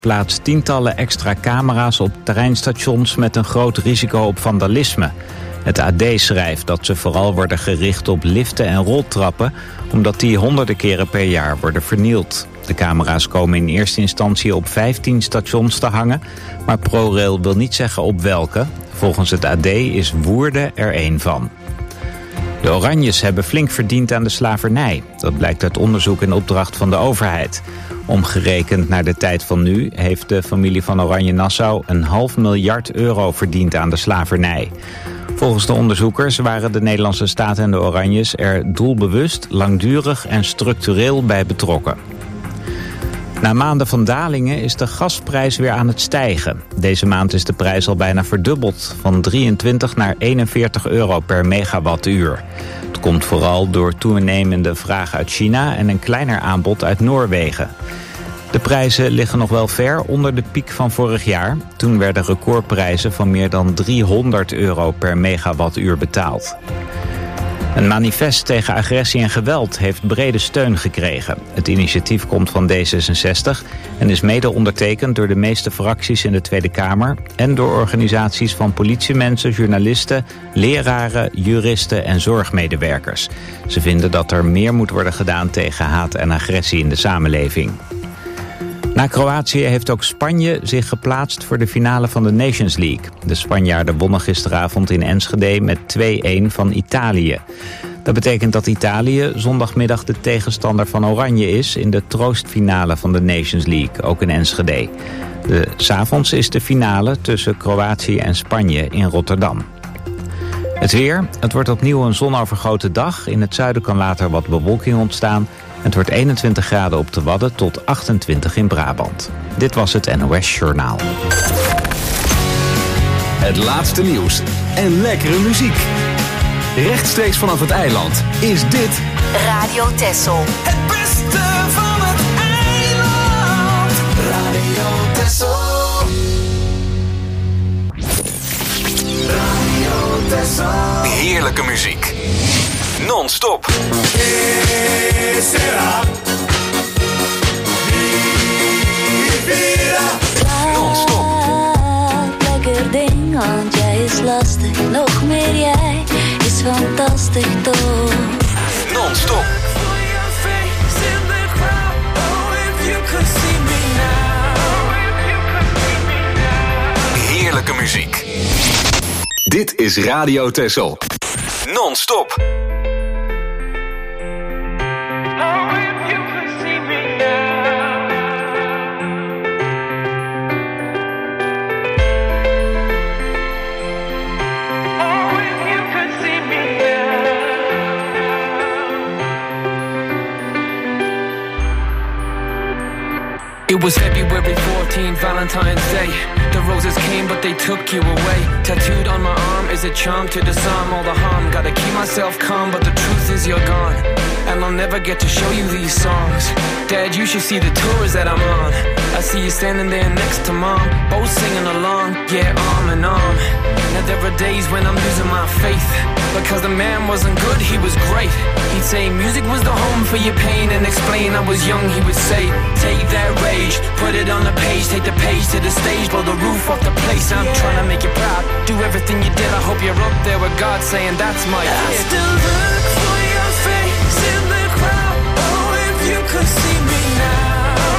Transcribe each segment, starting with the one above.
plaatst tientallen extra camera's op treinstations met een groot risico op vandalisme. Het AD schrijft dat ze vooral worden gericht op liften en roltrappen, omdat die honderden keren per jaar worden vernield. De camera's komen in eerste instantie op 15 stations te hangen, maar ProRail wil niet zeggen op welke. Volgens het AD is Woerden er één van. De Oranjes hebben flink verdiend aan de slavernij. Dat blijkt uit onderzoek in opdracht van de overheid. Omgerekend naar de tijd van nu heeft de familie van Oranje-Nassau €500 miljard verdiend aan de slavernij. Volgens de onderzoekers waren de Nederlandse staat en de Oranjes er doelbewust, langdurig en structureel bij betrokken. Na maanden van dalingen is de gasprijs weer aan het stijgen. Deze maand is de prijs al bijna verdubbeld, van 23 naar €41 per megawattuur. Het komt vooral door toenemende vraag uit China en een kleiner aanbod uit Noorwegen. De prijzen liggen nog wel ver onder de piek van vorig jaar. Toen werden recordprijzen van meer dan €300 per megawattuur betaald. Een manifest tegen agressie en geweld heeft brede steun gekregen. Het initiatief komt van D66 en is mede ondertekend door de meeste fracties in de Tweede Kamer en door organisaties van politiemensen, journalisten, leraren, juristen en zorgmedewerkers. Ze vinden dat er meer moet worden gedaan tegen haat en agressie in de samenleving. Na Kroatië heeft ook Spanje zich geplaatst voor de finale van de Nations League. De Spanjaarden wonnen gisteravond in Enschede met 2-1 van Italië. Dat betekent dat Italië zondagmiddag de tegenstander van Oranje is in de troostfinale van de Nations League, ook in Enschede. 'S Avonds is de finale tussen Kroatië en Spanje in Rotterdam. Het weer. Het wordt opnieuw een zonovergoten dag. In het zuiden kan later wat bewolking ontstaan. Het wordt 21 graden op de Wadden tot 28 in Brabant. Dit was het NOS Journaal. Het laatste nieuws en lekkere muziek. Rechtstreeks vanaf het eiland is dit Radio Texel. Het beste van het eiland. Radio Texel. Radio Texel. heerlijke muziek. Non-stop. Non-stop. Lekker ding, want jij is lastig. Nog meer jij is fantastisch toch. Non-stop. Heerlijke muziek. Dit is Radio Texel. Non-stop. It was February 14th, Valentine's Day. The roses came, but they took you away. Tattooed on my arm is a charm to disarm all the harm. Gotta keep myself calm, but the truth is you're gone. And I'll never get to show you these songs. Dad, you should see the tours that I'm on. I see you standing there next to Mom, both singing along, yeah, arm in arm. Now there are days when I'm losing my faith, because the man wasn't good, he was great. He'd say music was the home for your pain, and explain I was young, he would say, take that rage, put it on the page, take the page to the stage, blow the roof off the place. I'm trying to make you proud, do everything you did, I hope you're up there with God saying that's my kid. I still look for your face in the crowd. Oh, if you could see me now.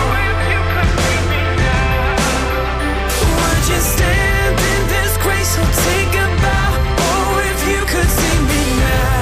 Would you stand in disgrace or take a bow? Oh, if you could see me now.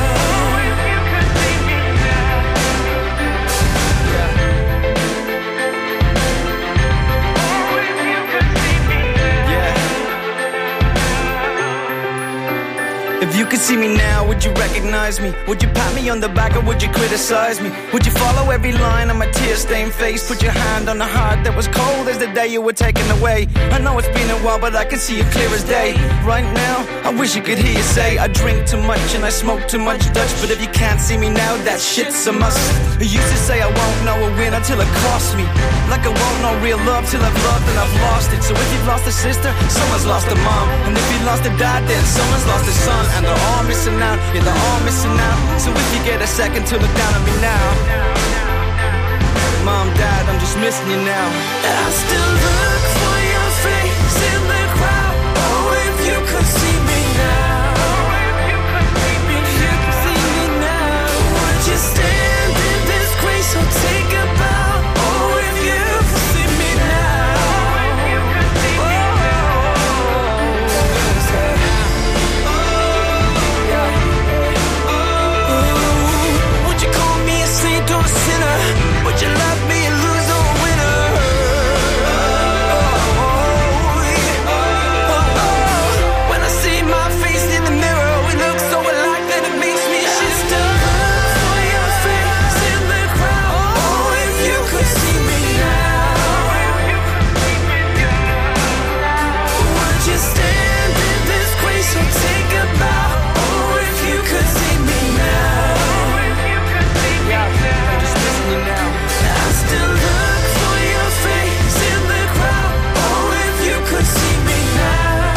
If you could see me now, would you recognize me? Would you pat me on the back or would you criticize me? Would you follow every line on my tear-stained face? Put your hand on the heart that was cold as the day you were taken away. I know it's been a while, but I can see it clear as day. Right now, I wish you could hear you say I drink too much and I smoke too much Dutch. But if you can't see me now, that shit's a must. I used to say I won't know a win until it costs me. Like I won't know real love till I've loved and I've lost it. So if you've lost a sister, someone's lost a mom. And if you lost a dad, then someone's lost a son. And they're all missing out, yeah, they're all missing out. So if you get a second to look down on me now. Mom, Dad, I'm just missing you now. I still look for your face in the crowd. Oh, if you could see me now. If you could see me now. Would you stand in disgrace or take a bow? Oh, if you could see me now. Would you call me a saint or a sinner? Would you love me a loser or a winner? When I see my face in the mirror, we look so alike that it makes me shift. Look for your face in the crowd. Oh, if you could see me now. Would you stand in disgrace or take a bow? Oh, if you could see me now. I'm just missing you now. I still look for your face in the crowd. Oh, if you could see me now.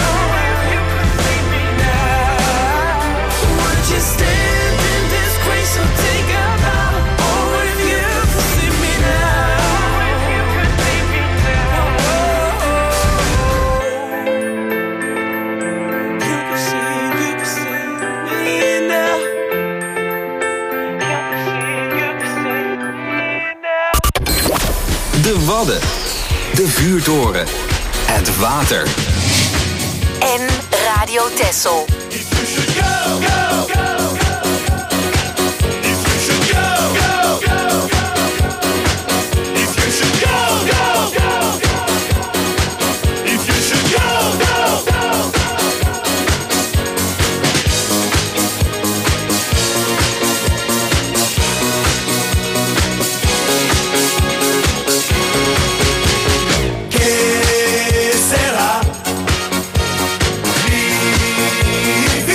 Would you stand in disgrace or take a bow? Oh, if you could see me De Wadden. De Vuurtoren. Het water. En Radio Texel. Que será?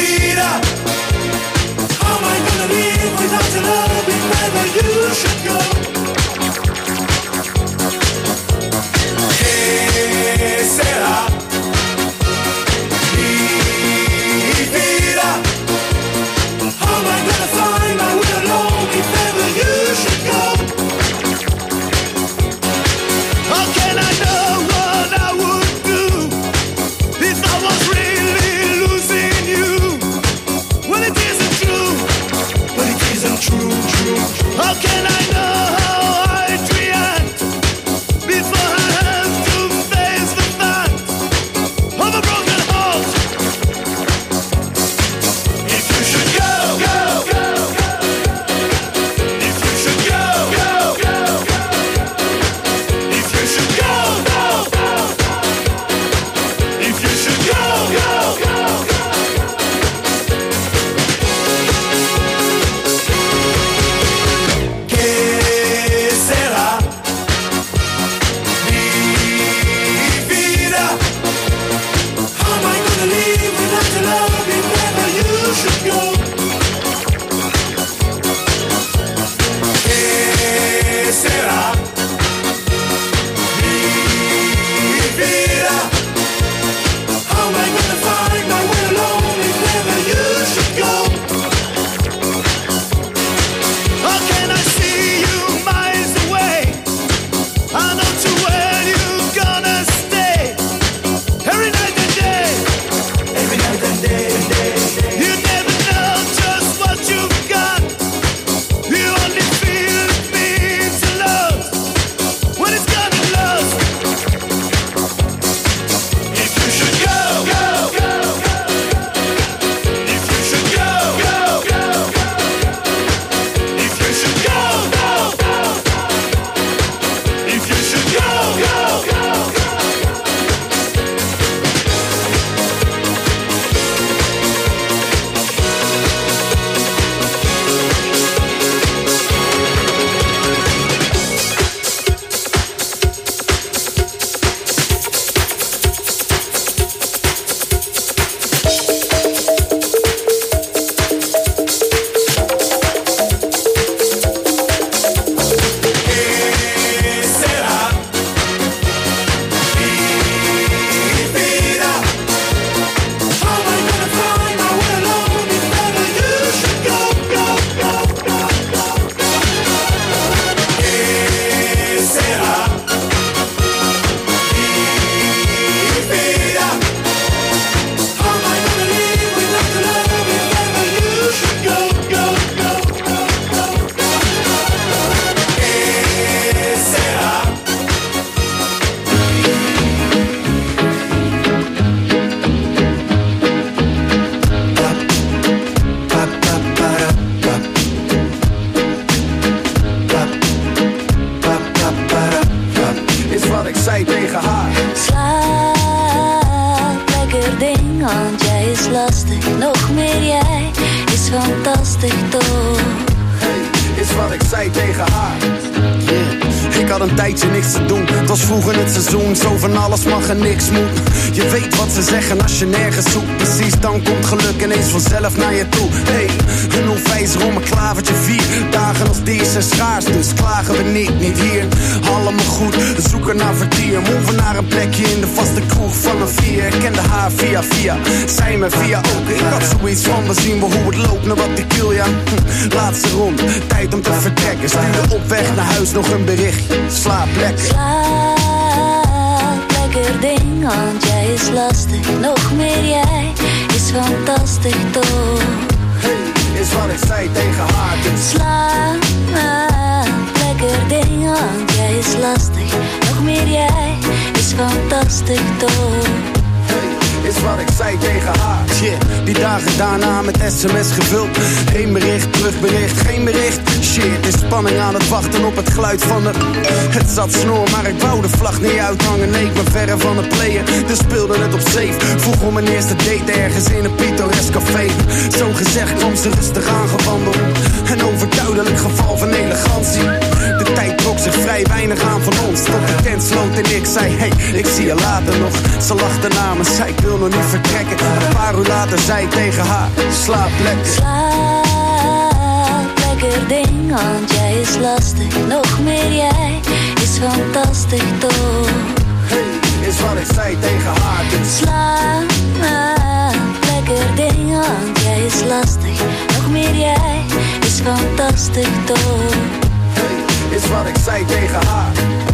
Slaap, lekker ding, want jij is lastig. Nog meer jij is fantastisch toch. Hey, is wat ik zei tegen haar. Yeah. Ik had een tijdje niks te doen. Het was vroeg in het seizoen, zo van alles mag en niks moet. Je weet wat ze zeggen als je nergens zoekt. Precies, dan komt geluk ineens vanzelf naar je toe. Hey, een 05 om een klavertje 4. Dagen als deze zijn schaars, dus klagen we niet hier. Allemaal goed, we zoeken naar vertier. Move naar een plekje in de vaste kroeg van een 4. Ik kende haar via, zij me via ook. Ik had zoiets van, we zien wel hoe het loopt, naar wat ik wil, ja. Laatste ronde, tijd om te vertrekken. Stuurde op weg naar huis nog een berichtje. Slaap lekker. Slaap, lekker ding, want jij is lastig. Nog meer jij is fantastisch toch. Hey, is wat ik zei tegen haar. Dus Slaap, lekker ding, want jij is lastig. Nog meer jij is fantastisch toch. is wat ik zei tegen haar. Shit, die dagen daarna met sms gevuld. Heen bericht, terugbericht, geen bericht. Shit, is spanning aan het wachten op het geluid van de... Het zat snor, maar ik wou de vlag niet uithangen. Nee, ik ben verre van het playen, dus speelde het op safe. Vroeg om mijn eerste date ergens in een pittoresk café. Zo gezegd kwam ze rustig aangewandeld. Een overduidelijk geval van elegantie. De tijd trok zich vrij weinig aan van ons. Tot de tent sloot en ik zei, hey, ik zie je later nog. Ze lachte na me, zei ik wil nog niet vertrekken. Een paar uur later zei ik tegen haar, slaap lekker. Slaap lekker ding, want jij is lastig. Nog meer jij is fantastisch toch. Hey, is wat ik zei tegen haar. Dus slaap lekker ding, want jij is lastig. Nog meer jij is fantastisch toch. Hey, is wat ik zei tegen haar.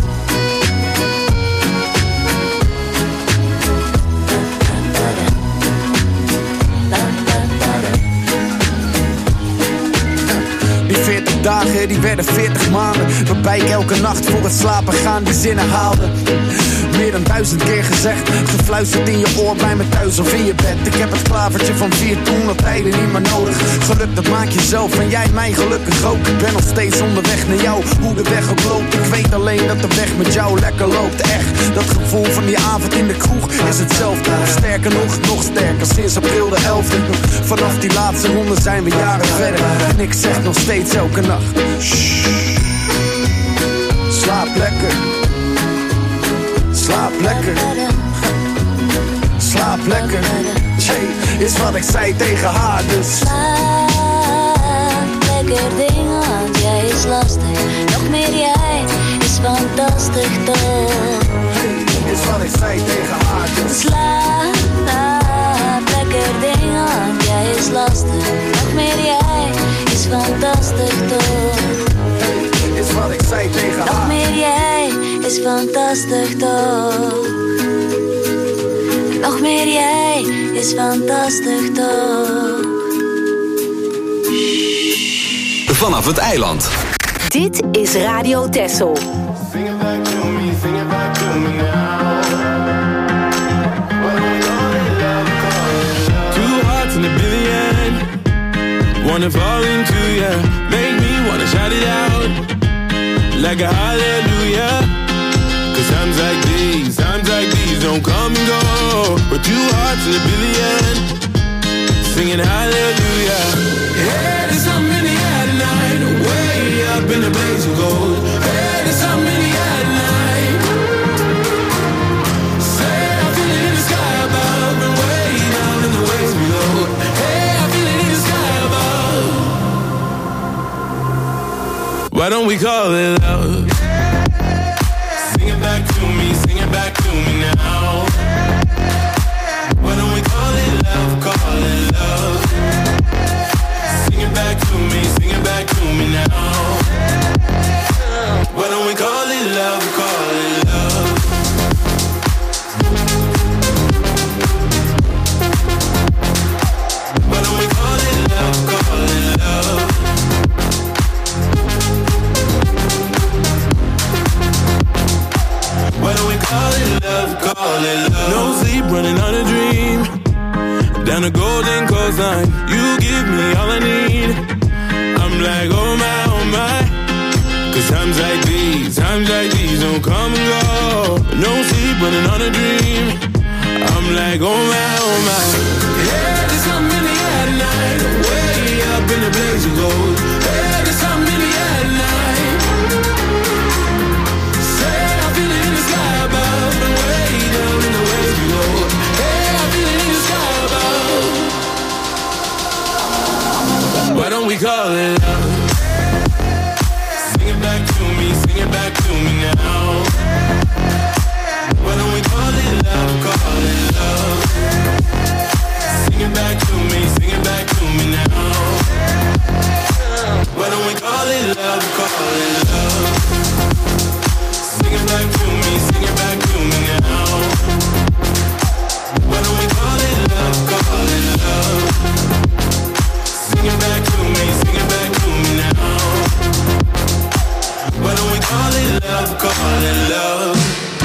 Die 40 dagen, die werden 40 maanden. Waarbij ik elke nacht voor het slapen gaan die zinnen haalde. Meer dan 1000 keer gezegd, gefluisterd in je oor bij me thuis of in je bed. Ik heb het klavertje van 4 toen al tijden niet meer nodig. Geluk dat maak je zelf en jij mij gelukkig ook. Ik ben nog steeds onderweg naar jou, hoe de weg ook loopt. Ik weet alleen dat de weg met jou lekker loopt. Echt, dat gevoel van die avond in de kroeg is hetzelfde. Sterker nog sterker, sinds april de 11e. Vanaf die laatste ronde zijn we jaren verder. En ik zeg nog steeds elke nacht, shh, slaap lekker. Slaap lekker. Slaap lekker. Jay, is wat ik zei tegen haar dus. Slaap lekker ding, want jij is lastig. Nog meer jij is fantastisch toch. Is wat ik zei tegen haar dus. Slaap lekker ding, want jij is lastig. Nog meer jij is fantastisch toch. Is wat ik zei tegen haar. Nog meer jij is fantastisch toch. Nog meer jij is fantastisch toch. Vanaf het eiland. Dit is Radio Texel. Sing it back to me, sing it back to me now. Two hearts in a billion. Wanna fall into ya. Make me wanna shout it out like a hallelujah. Cause times like these don't come and go. But two hearts in a billion, singing hallelujah. Hey, there's something in the air tonight, way up in the blaze of gold. Hey, there's something in the air tonight. Say I feel it in the sky above, and way down in the waves below. Hey, I feel it in the sky above. Why don't we call it love? Sing it back to me, sing it back to me now. Why don't we call it love, call it love? Sing it back to me, sing it back to me now. Why don't we call it love, call it love? Why don't we call it love, call it love? Why don't we call it love, call it love? No sleep, running on a dream. Down the golden coastline, you give me all I need. I'm like, oh my. Cause times like these don't come and go. No sleep, sleep, running on a dream. I'm like, oh my. Hey, there's something in the air tonight. Way up in the blaze of gold. Hey, there's something in the air tonight. Say I feel it in the sky above, and way down in the waves below. Hey, I feel it in the sky above. Why don't we call it love? Sing it back to me, sing it back to me now. Why don't we call it love, call it love? Sing it back to me, sing it back to me now. Why don't we call it love, call it love? Sing it back to me, sing it back to me now. Why don't we call it love, call it love? Sing it back to me, sing it back to me now. Why don't we call it love, call it love?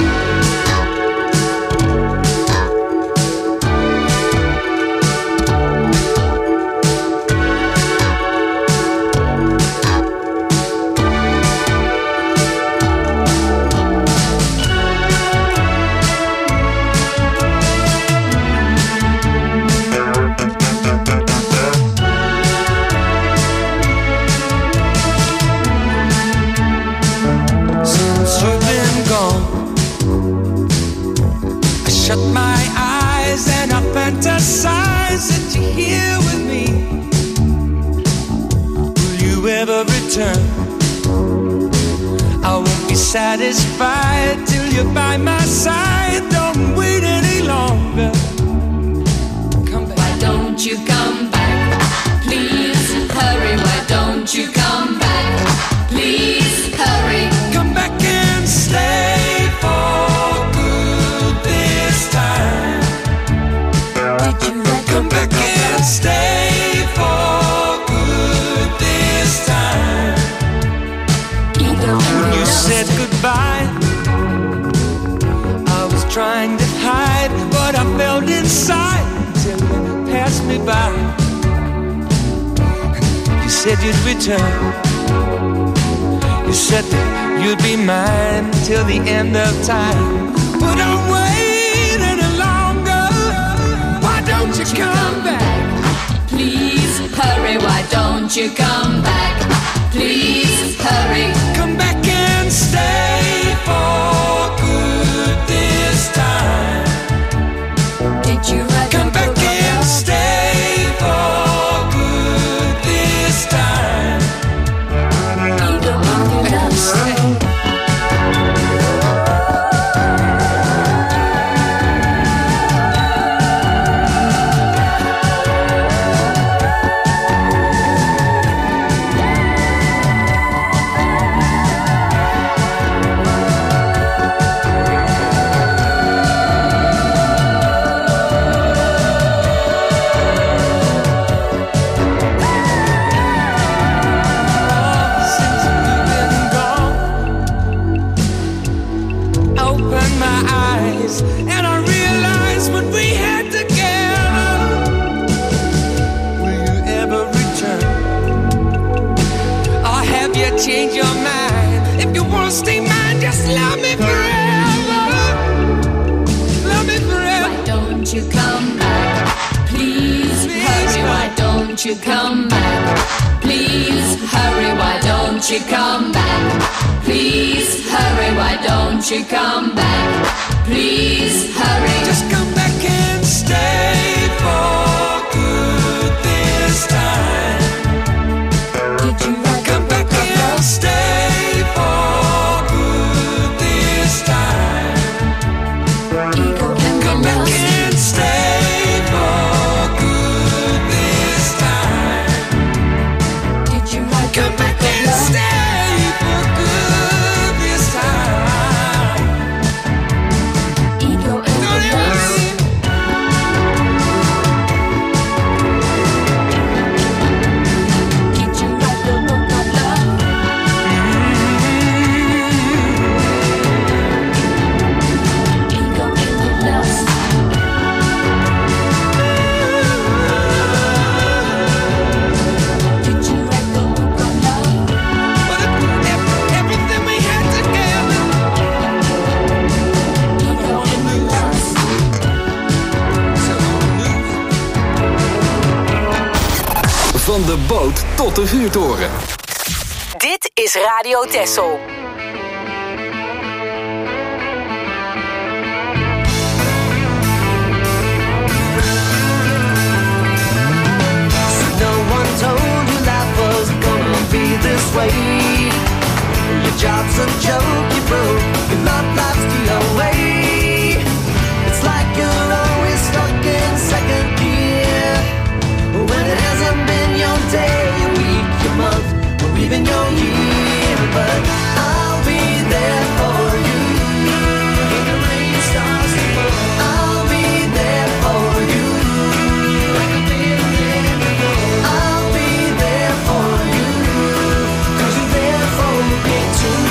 Fantasize that you're here with me. Will you ever return? I won't be satisfied till you're by my side. Don't wait any longer. Come back. Why don't you come back? Please hurry. Why don't you come back? Please hurry. Come back and stay for good this time. Come back and stay for good this time. When you said goodbye, I was trying to hide what I felt inside till you passed me by. You said you'd return. You said that you'd be mine till the end of time. But I'm waiting any longer. Why don't you come back? Please hurry. Why don't you come back? Please hurry. Come back and stay for good this time. Did you write Come back and stay for good this time. You don't want to stay. And I realized what we had together. Will you ever return? Or have you changed your mind? If you want to stay mine, just love me forever. Love me forever. Why don't you come back? Please hurry. Why don't you come back? Please hurry. Why don't you come back? Please hurry. Why don't you come back? Please hurry. Just come back and stay for good this time. Did you Come back and stay for good this time. Come back and stay for good this time. Did you Come back and stay for good this time. de boot tot de vuurtoren. Dit is Radio Texel. No one told you life was gonna be this way. Your job's a joke, you broke. Your love life's the away. It's like you're always stuck in second gear. When it hasn't been your day, your week, your month, or even your year. But I'll be there for you. When the rain starts to fall, I'll be there for you. Like I've been there before. I'll be there for you. 'Cause you're there for me too.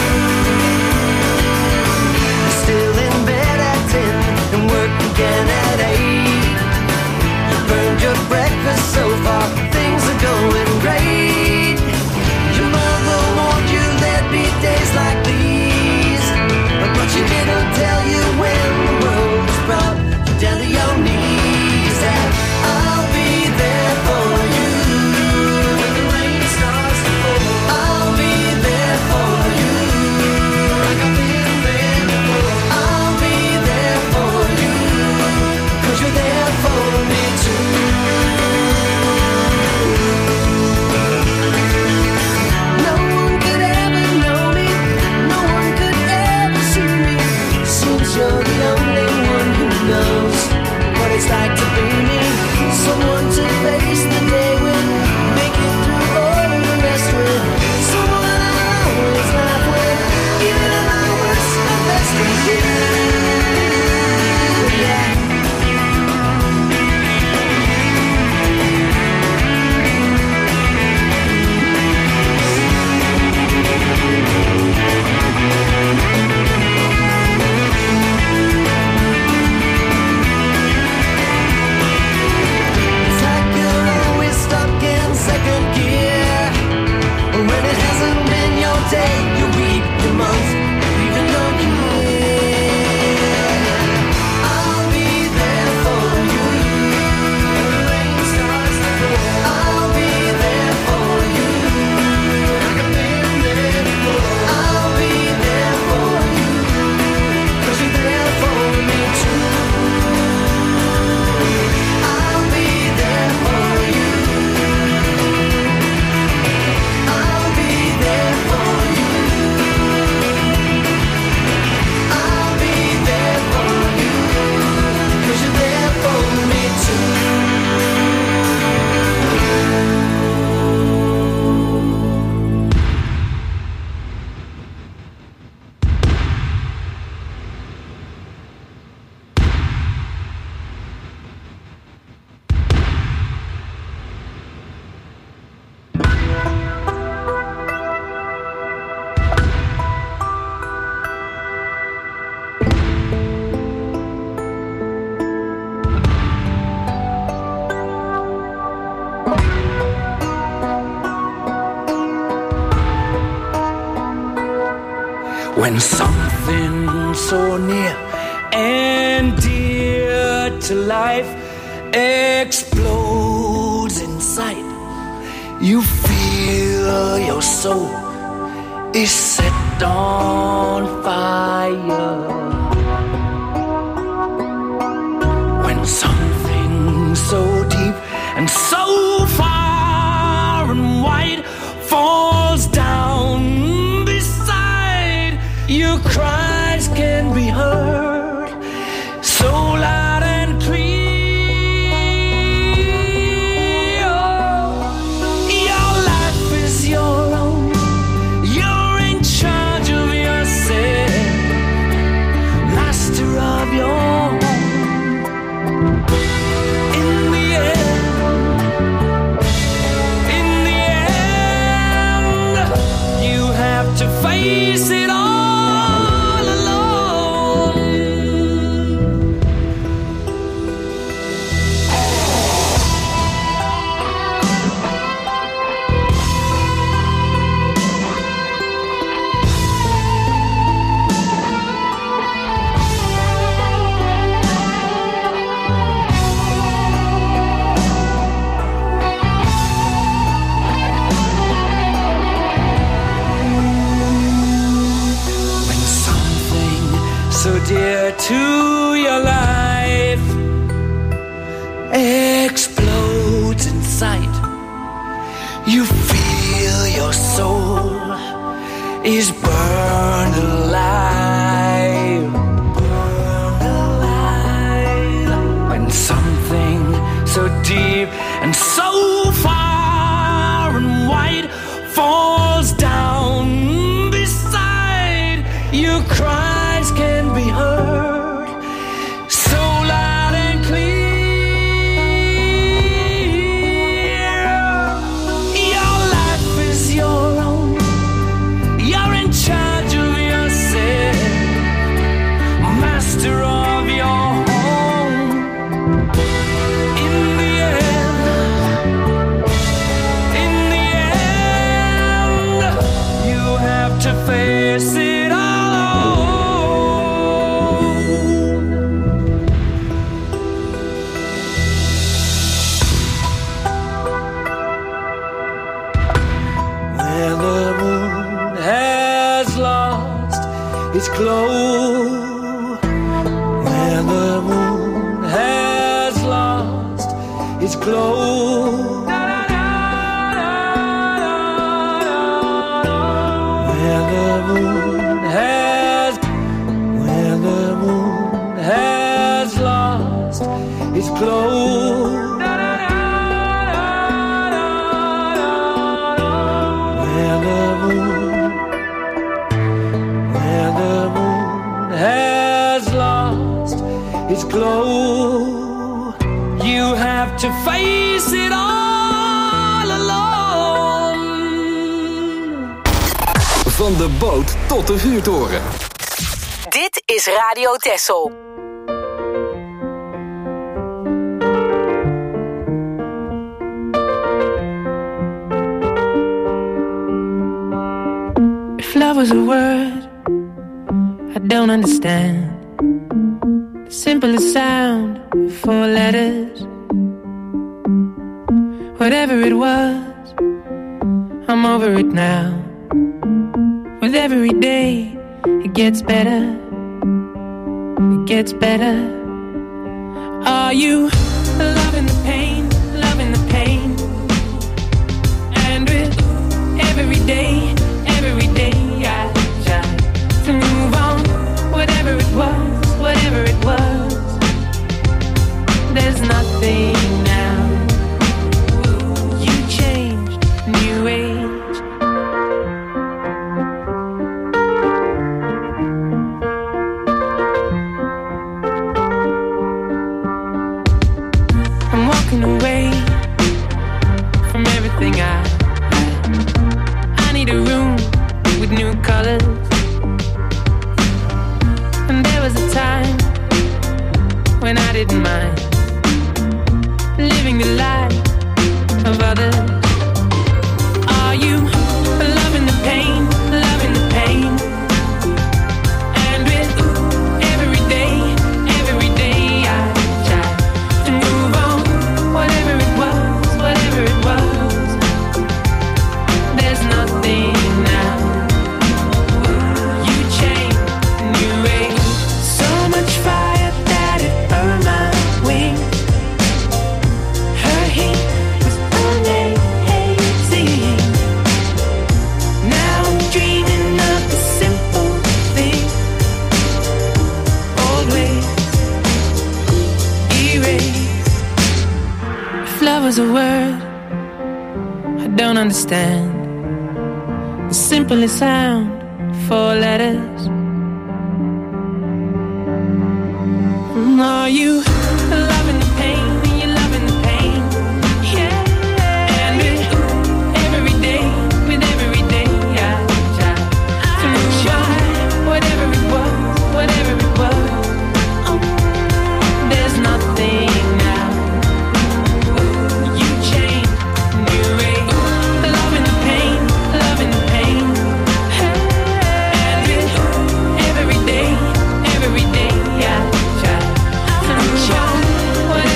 You're still in bed at 10 and work again at 8. You burned your breakfast so far, things are going great. Your mother warned you there'd be days like these, but she didn't tell you when the world was brought you down to your knees. And I'll be there for you when the rain starts to fall. I'll be there for you like I've been there before. I'll be there for you 'cause you're there for me too. No one could ever know me, no one could ever see me. Since you're the only one who knows what it's like to be me. Someone to face the day with, make it through all the rest with. Someone I always laugh with, even at my worst, my best with you. Yeah. It's like you're always stuck in second gear. When it hasn't been your day, your week, your month, even your year. I'll be there for you. When the rain starts to fall, I'll be there for you. Like I've been there before. I'll be there for you. 'Cause you're there for me too. I'll be there for you. I'll be there for you. I'll be there for you. 'Cause you're there for me too. When something so near and dear to life explodes in sight, you feel your soul is set on fire. When something so deep and so far and wide falls down beside, your cries can be heard so loud and clear. Your life is your own, you're in charge of yourself, master of your home. deep and so far, and white falls down beside your cries can be heard so loud and clear. Your life is your own, you're in charge of yourself, master of your home. In the end, you have to face it alone. When the moon has lost its glow, when the moon has lost its glow, when the moon has lost its glow, when the moon has lost its glow, you have to face it all alone. Van de boot tot de vuurtoren. Dit is Radio Texel. If love was a word I don't understand, the simplest sound, 4 letters. Whatever it was, I'm over it now. With every day, it gets better. It gets better. Are you loving the pain, loving the pain? And with every day I try to move on. Whatever it was, there's nothing now. You changed, new age. I'm walking away from everything I need a room with new colors. And there was a time when I didn't mind living the life of others. Are you loving the pain, loving the pain? And with every day I try to move on. Whatever it was, there's nothing now. You changed, new age. So much fire that it burned my wings. Her heat was amazing. Now I'm dreaming of the simple thing. Always erase. If love was a word I don't understand, the simplest sound, 4 letters. Are you loving the pain? Are you loving the pain? Yeah. And with every day I try to try. Whatever it was, there's nothing now. You changed, new age. Loving the pain, loving the pain. And with every day I try to try.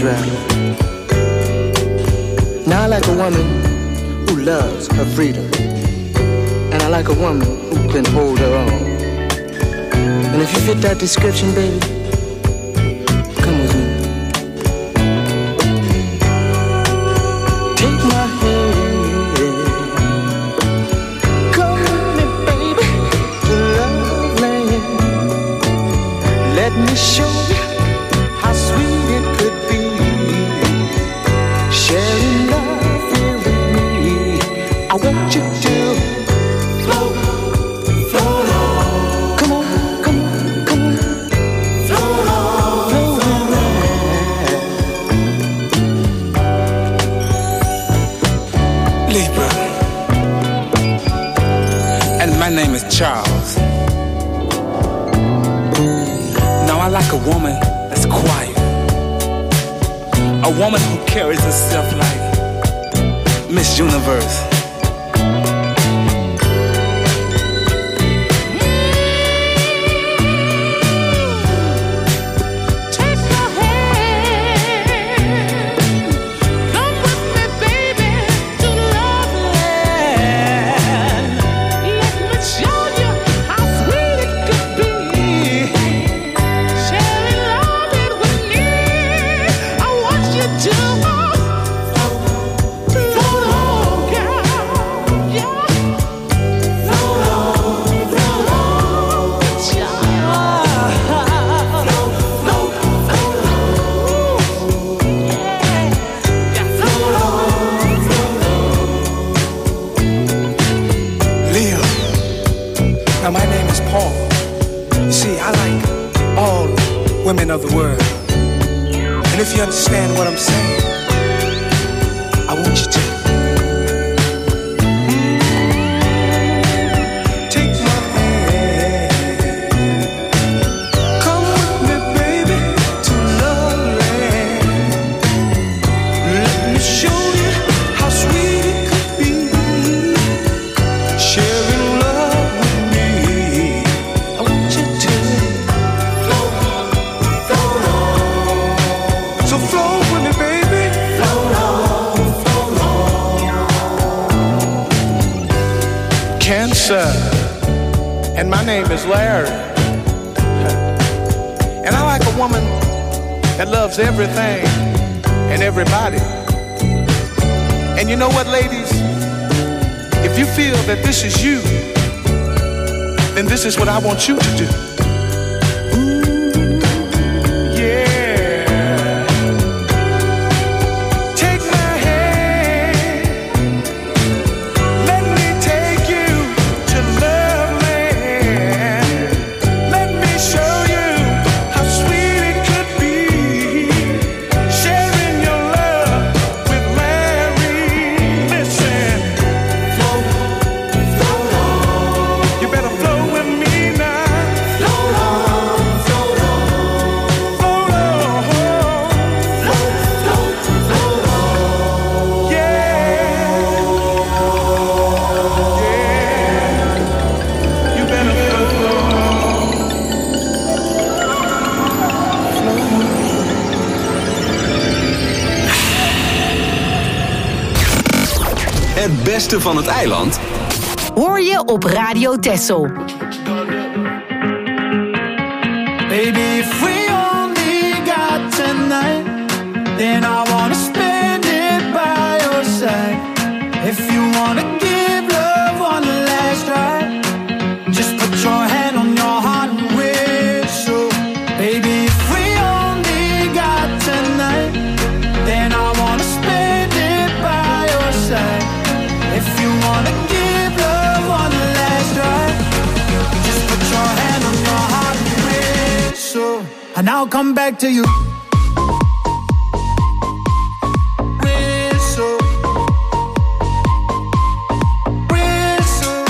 sexuality. Now I like a woman who loves her freedom. And I like a woman who can hold her own. And if you fit that description, baby, come with me. Take my hand. Come with me, baby, to love land. Let me show you how sweet it could be. Sharing love here with me. I want you to float, float on. Come on, come on, come on. Float on, float on. Libra. And my name is Charles. Now I like a woman that's quiet. A woman who carries herself like Miss Universe. Now my name is Paul. You see, I like all women of the world. And if you understand what I'm saying, I want you to take my hand. Come with me, baby, to love land. Let me show you how sweet it could be. Sharing love with me. I want you to float, float on. So float with me, baby. Float on, float on. Cancer. And my name is Larry. And I like a woman that loves everything and everybody. And you know what, ladies? If you feel that this is you, then this is what I want you to do. Yeah. Take my hand. Let me take you to love land. Let me show you how sweet it could be. Sharing your love with Larry. Listen. Float, float on. You better float with me now. Float on, float on. Float on. Float, float, float on. Yeah. Yeah. You better float on. Het beste van het eiland Hoor je op Radio Texel. Baby, if we only got tonight, then I wanna spend it by your side. If you wanna give love one last try, just put your hand on your heart and whistle. Baby, if we only got tonight, then I wanna spend it by your side. If you wanna give love one last try, just put your hand on your heart and whistle, and I'll come back to you. Whistle, whistle.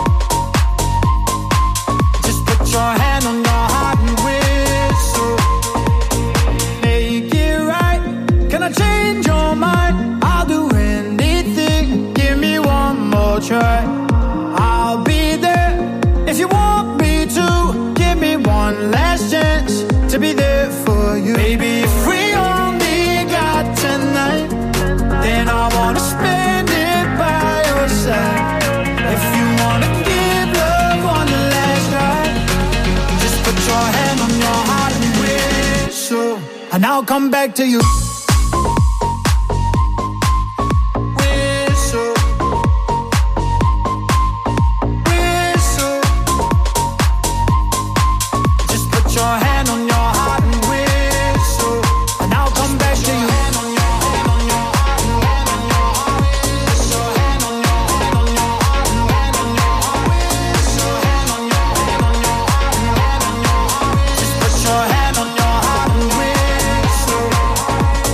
Just put your hand on your heart and whistle. Make it right. Can I change your mind? I'll do anything. Give me one more try. I'll be there if you want me to. Give me one last chance to be there for you. Baby, and I'll come back to you. Whistle, whistle. Just put your hand on your heart and whistle, and I'll come back to you. Just put your hand on your heart and whistle.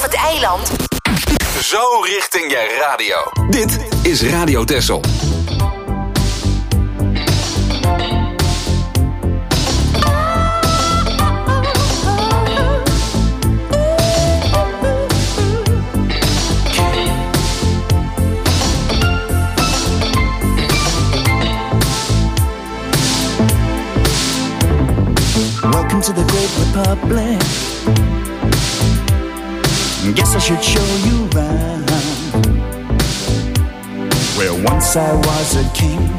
het eiland. Zo richting je radio. Dit is Radio Texel. Welcome to the Great Republic. Guess I should show you round. Where once I was a king,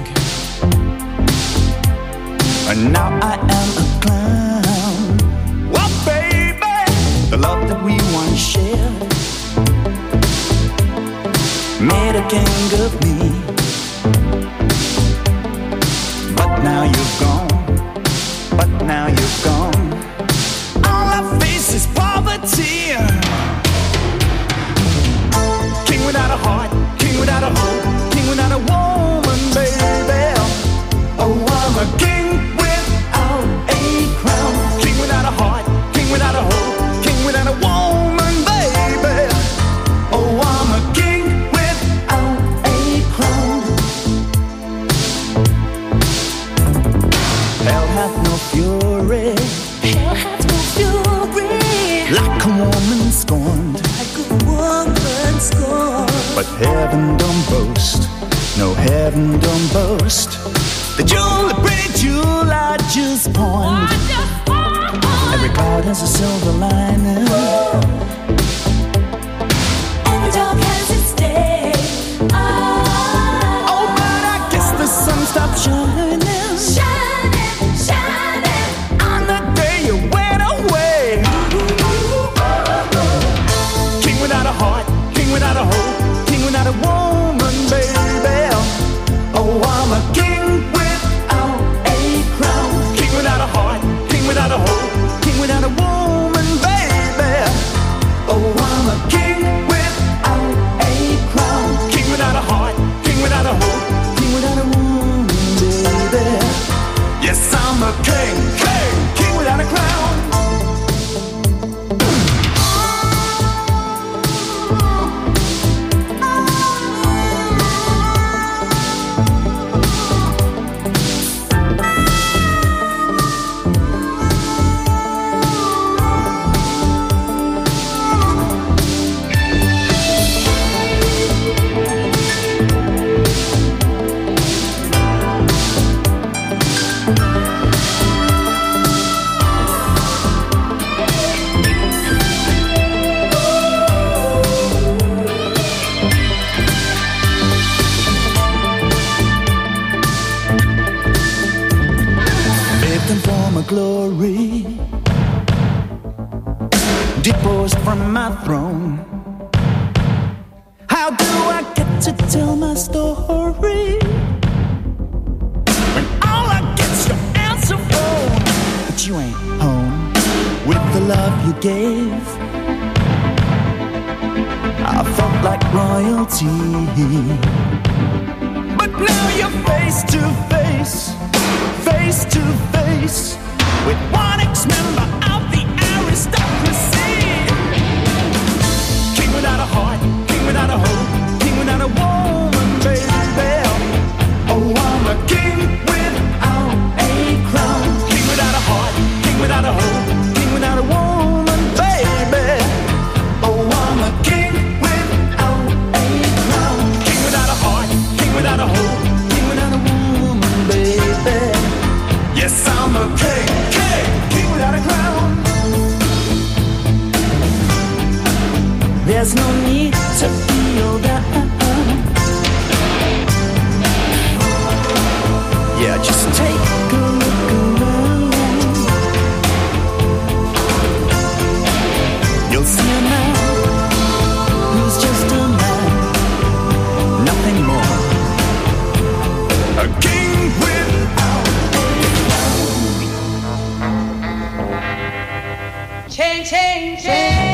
and now I am a clown. Well, baby, the love that we once shared made a king of me. But now you're gone. But now you're gone. All I face is poverty. King without a heart, king without a hope, king without a woman, baby. Oh, I'm a king without a crown. King without a heart, king without a hope, king without a woman, baby. Oh, I'm a king without a crown. Hell hath no fury. Hell hath no fury. Like a woman scorned. Like a woman scorned. But heaven don't boast. No, heaven don't boast. The jewel, the pretty jewel I just pawned. Every cloud has a silver lining. Every dog has its day. Oh, but I guess the sun stopped shining. Without a hope, king without a woman, baby. Oh, I'm a king without a crown. King without a heart, king without a hope, king without a woman, baby. Oh, I'm a king without a crown. King without a heart, king without a hope, king without a woman, baby. Yes, I'm a king, king without a crown. Glory deposed from my throne. How do I get to tell my story when all I get's your answer phone? But you ain't home with the love you gave. I felt like royalty, but now you're face to face, face to face with one ex-member of the aristocracy. King without a heart, king without a hope, king without a woman, baby. Oh, I'm a king without a crown. King without a heart, king without a hope, king without a woman, baby. Oh, I'm a king without a crown. King without a heart, king without a hope, king without a woman, baby. Yes, I'm a king. There's no need to feel down. Yeah, just take a look around. You'll see a man who's just a man, nothing more. A king without a crown. Change, change, change.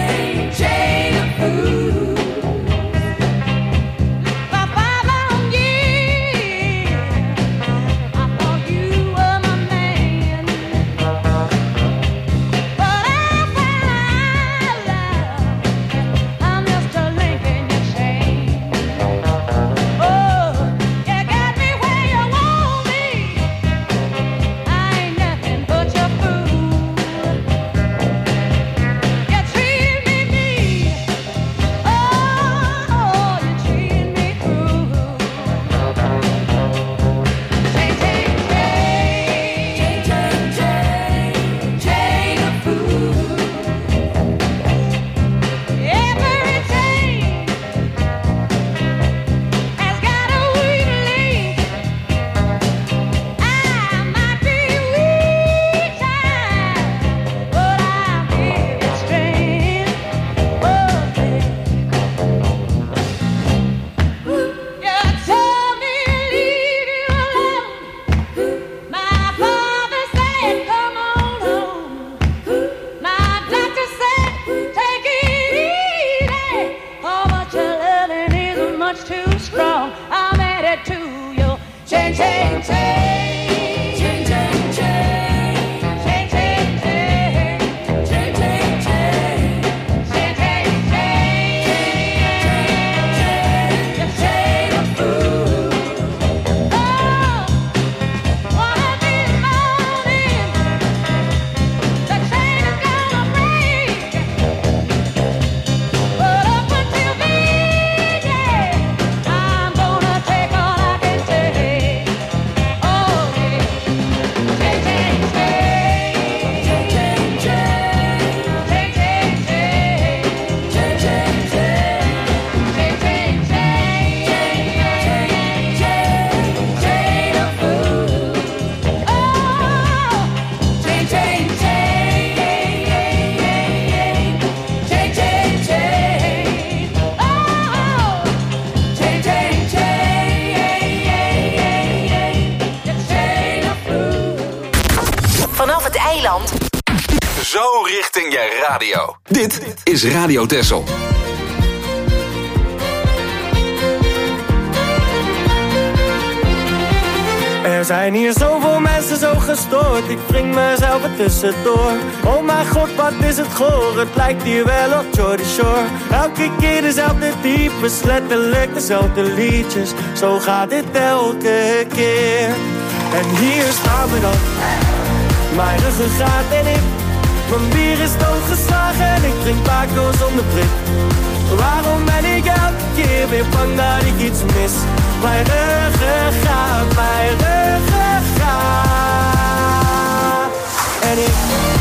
For 5 long years much too strong. I'm headed to you. Change, change, change. Change, change, change. Change, change, change. Change, change, change. Change, change, change. The shade of blue. Oh, one of these mornings, the chain is gonna break. But up until then, yeah, I'm gonna take all I can take. Oh, yeah. Change, change, change. Change, change, change. Change, change, change. Change, change, change. Change, change, change. Chain of food. Oh, change, change, change. Change, change, change. Oh, change, change, change. Chain of food. Vanaf het eiland. Zo richting je radio. Dit is Radio Texel. Er zijn hier zoveel mensen zo gestoord. Ik wring mezelf er tussendoor. Oh mijn god, wat is het goor. Het lijkt hier wel op Jordy Shore. Elke keer dezelfde types, letterlijk dezelfde liedjes. Zo gaat dit elke keer. En hier staan we dan. Mijn ruggengraat en ik. Mijn bier is doodgeslagen en ik drink Paco zonder prik. Waarom ben ik elke keer weer bang dat ik iets mis? Mijn ruggengraat, mijn ruggengraat. En ik...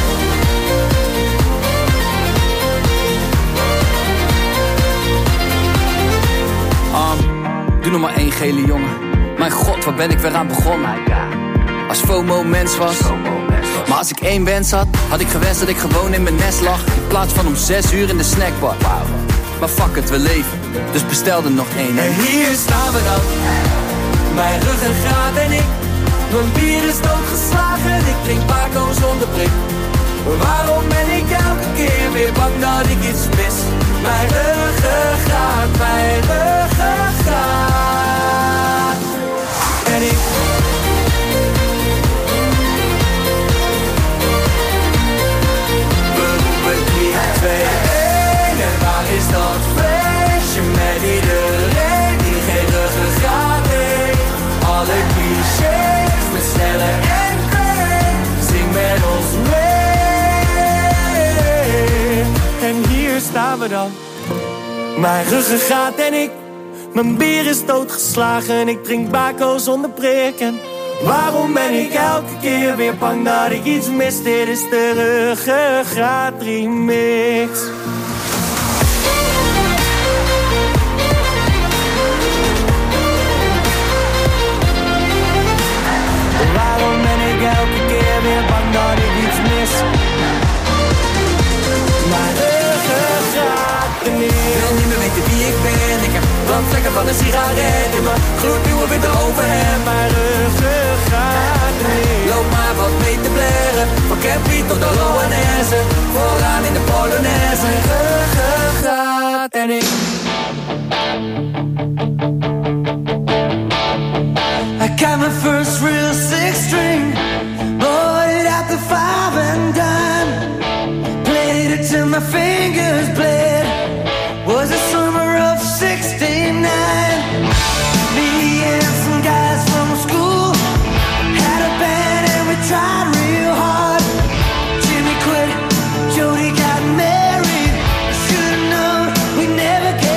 Doe nog maar één gele jongen. Mijn god, waar ben ik weer aan begonnen? Als FOMO mens was. Maar als ik één wens had, had ik gewenst dat ik gewoon in mijn nest lag. In plaats van om 6 uur in de snackbar. Maar fuck het, we leven, dus bestel er nog één. En hier staan we dan. Mijn ruggengraat en ik. Mijn bier is doodgeslagen, ik drink Paco zonder prik. Waarom ben ik elke keer weer bang dat ik iets mis? Mijn ruggengraat, mijn ruggengraat. En ik... We roepen 3, 2, 1. En waar is dat feestje met iedereen die geen ruggengraat heeft? Alle clichés met Snelle en Kane. Zing met ons mee. En hier staan we dan. Mijn ruggengraat en ik. Mijn bier is doodgeslagen, ik drink Baco zonder prik. En waarom ben ik elke keer weer bang dat ik iets mis? Dit is de ruggengraat remix. Waarom ben ik elke keer weer bang dat ik iets mis? Mijn ruggengraat remix. Ik wil niet meer weten wie ik ben. Ik heb brandvlekken van een sigaret in mijn gloednieuwe witte overhemd. Mijn ruggengraat remix. Loop maar wat mee te blaren. Van Campy tot de Loanesse. Vooraan in de Polonaise. Mijn ruggengraat en ik. I got my first real 6-string. Bought it at the 5 and dime. Played it till my fingers bled. Was the summer of 69. Me and some guys from school had a band and we tried real hard. Jimmy quit, Jody got married. Should've known we never get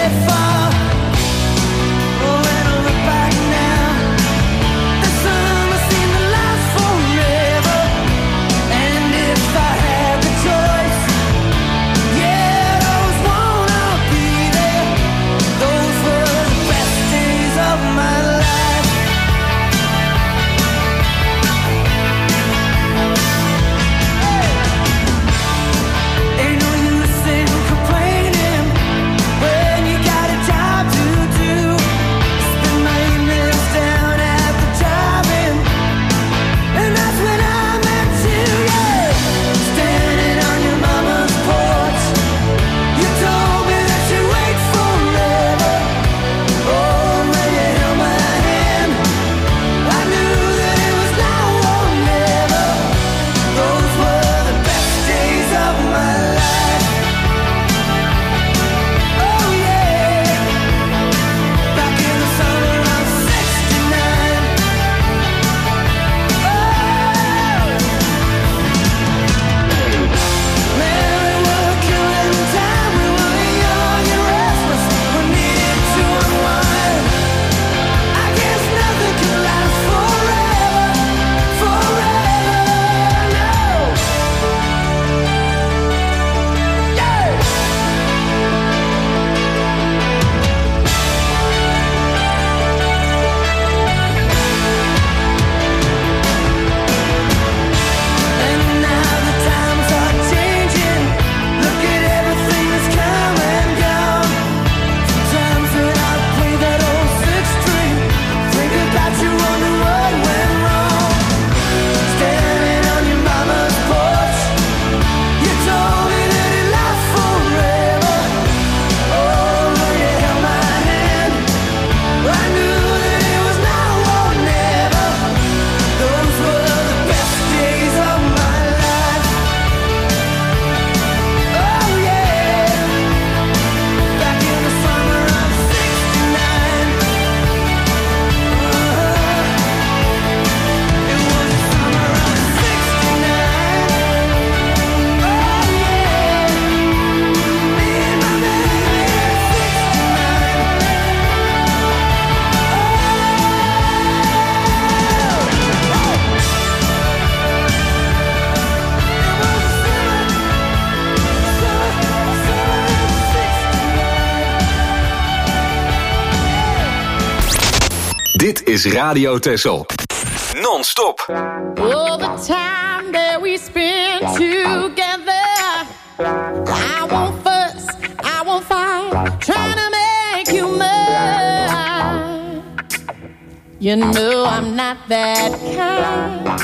Dit is Radio Texel. Non-stop. All the time that we spend together, I won't fuss, I won't fight, trying to make you mine. You know I'm not that kind.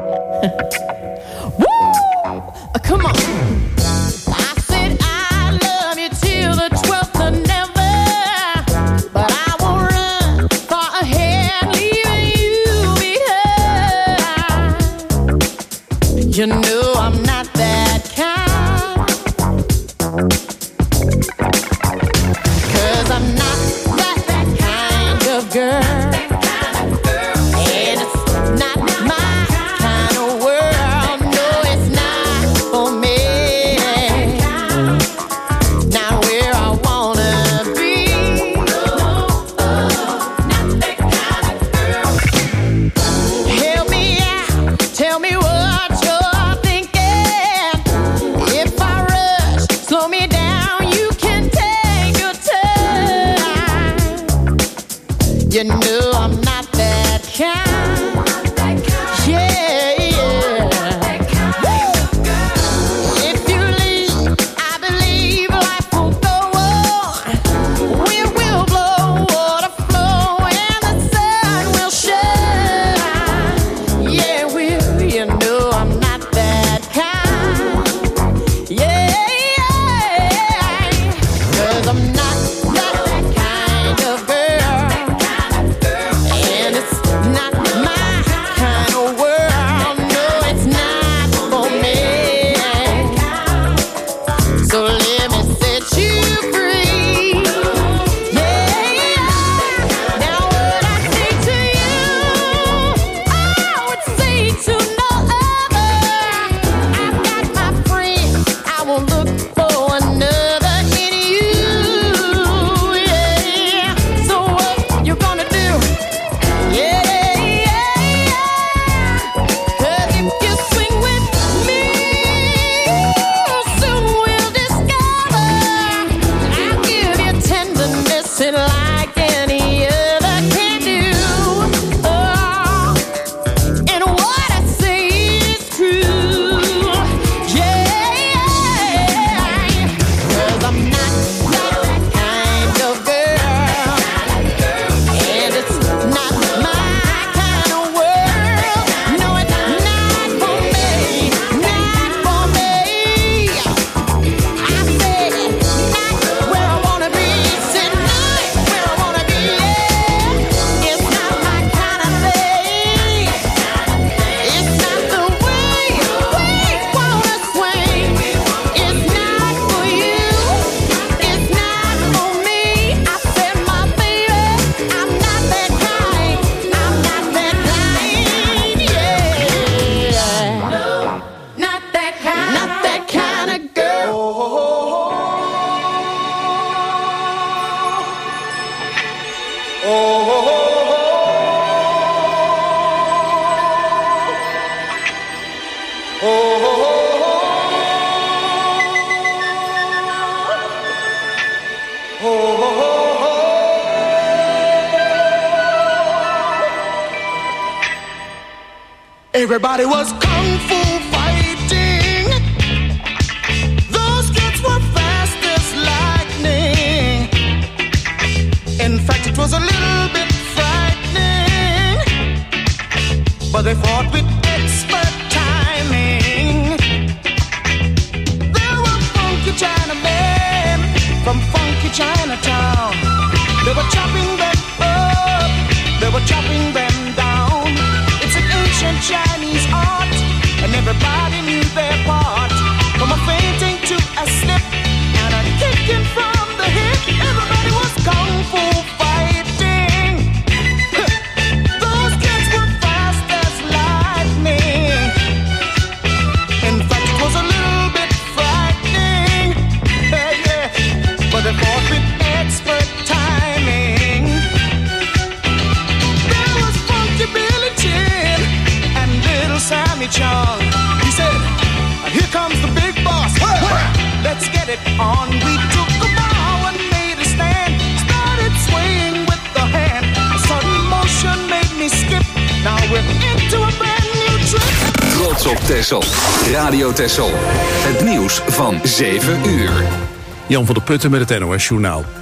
Woo! Come on. I said I love you till the 12th of never, but I won't run far ahead, leaving you behind. You know I'm not that kind, 'cause I'm not that kind of girl. You know I'm not that kind. Yeah, yeah. If you leave, I believe life will go on. Wind will blow, water flow, and the sun will shine. Yeah, will. You know I'm not that kind. Yeah, yeah. 'Cause I'm not that kind of girl. Everybody was kung fu fighting. Those kids were fast as lightning. In fact, it was a little bit frightening, but they fought with expert timing. There were funky Chinamen from funky Chinatown. They were chopping them up, they were chopping them down. It's an ancient Chinese art, and everybody knew their part. From a fainting to a slip and a kicking from the hip, everybody was kung fu fighting. Those kids were fast as lightning. In fact, it was a little bit frightening, yeah. But they fought with expert timing. There was Funky Billy Chin and Little Sammy Chung. He said, "Here comes the big boss. Let's get it on." We took a bow and made a stand. Started swaying with the hand. A sudden motion op Texel. Radio Texel. Het nieuws van 7 uur. Jan van der Putten met het NOS Journaal.